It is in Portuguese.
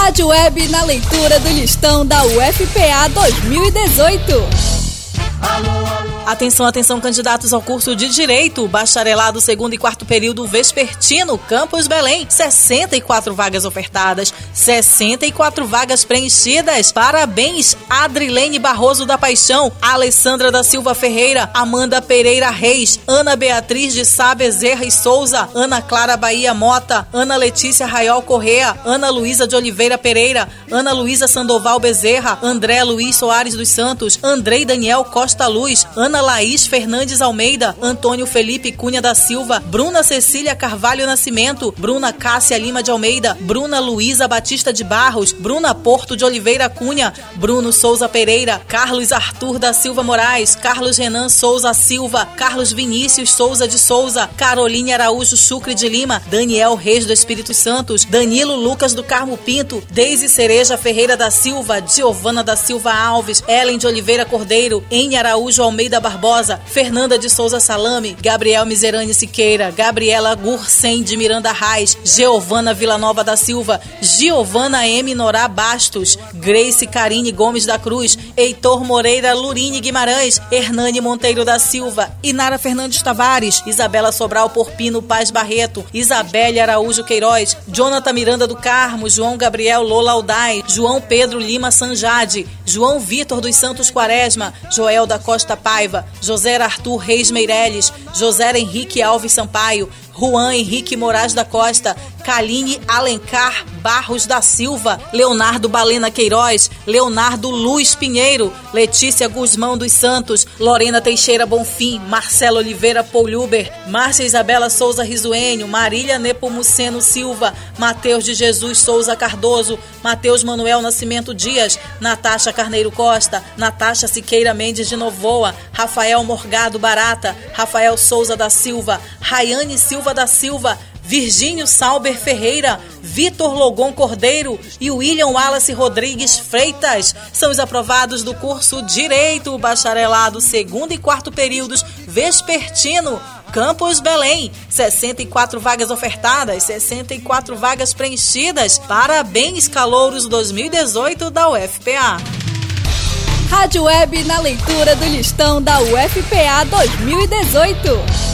Rádio Web na leitura do listão da UFPA 2018. Atenção, atenção, candidatos ao curso de Direito, bacharelado, segundo e quarto período vespertino, Campus Belém. 64 vagas ofertadas, 64 vagas preenchidas. Parabéns, Adrilene Barroso da Paixão, Alessandra da Silva Ferreira, Amanda Pereira Reis, Ana Beatriz de Sá Bezerra e Souza, Ana Clara Bahia Mota, Ana Letícia Raiol Correa, Ana Luísa de Oliveira Pereira, Ana Luísa Sandoval Bezerra, André Luiz Soares dos Santos, Andrei Daniel Costa Luz, Ana Laís Fernandes Almeida, Antônio Felipe Cunha da Silva, Bruna Cecília Carvalho Nascimento, Bruna Cássia Lima de Almeida, Bruna Luísa Batista de Barros, Bruna Porto de Oliveira Cunha, Bruno Souza Pereira, Carlos Arthur da Silva Moraes, Carlos Renan Souza Silva, Carlos Vinícius Souza de Souza, Caroline Araújo Chucre de Lima, Daniel Reis do Espírito Santos, Danilo Lucas do Carmo Pinto, Deise Cereja Ferreira da Silva, Giovana da Silva Alves, Ellen de Oliveira Cordeiro, Eni Araújo Almeida Barbosa, Fernanda de Souza Salame, Gabriel Miserane Siqueira, Gabriela Gursen de Miranda Reis, Giovana Villanova da Silva, Giovana M. Norá Bastos, Grace Carine Gomes da Cruz, Heitor Moreira Lurine Guimarães, Hernani Monteiro da Silva, Inara Fernandes Tavares, Isabela Sobral Porpino Paz Barreto, Isabelle Araújo Queiroz, Jonathan Miranda do Carmo, João Gabriel Lola Aldai, João Pedro Lima Sanjade, João Vitor dos Santos Quaresma, Joel da Costa Paiva, José Arthur Reis Meirelles, José Henrique Alves Sampaio, Juan Henrique Moraes da Costa, Kaline Alencar Barros da Silva, Leonardo Balena Queiroz, Leonardo Luz Pinheiro, Letícia Guzmão dos Santos, Lorena Teixeira Bonfim, Marcelo Oliveira Pouluber, Márcia Isabela Souza Risuênio, Marília Nepomuceno Silva, Mateus de Jesus Souza Cardoso, Mateus Manuel Nascimento Dias, Natasha Carneiro Costa, Natasha Siqueira Mendes de Novoa, Rafael Morgado Barata, Rafael Souza da Silva, Rayane Silva da Silva, Virgínio Sauber Ferreira, Vitor Logon Cordeiro e William Wallace Rodrigues Freitas são os aprovados do curso Direito, bacharelado, segundo e quarto períodos vespertino, Campus Belém. 64 vagas ofertadas, 64 vagas preenchidas. Parabéns, calouros 2018 da UFPA. Rádio Web na leitura do listão da UFPA 2018.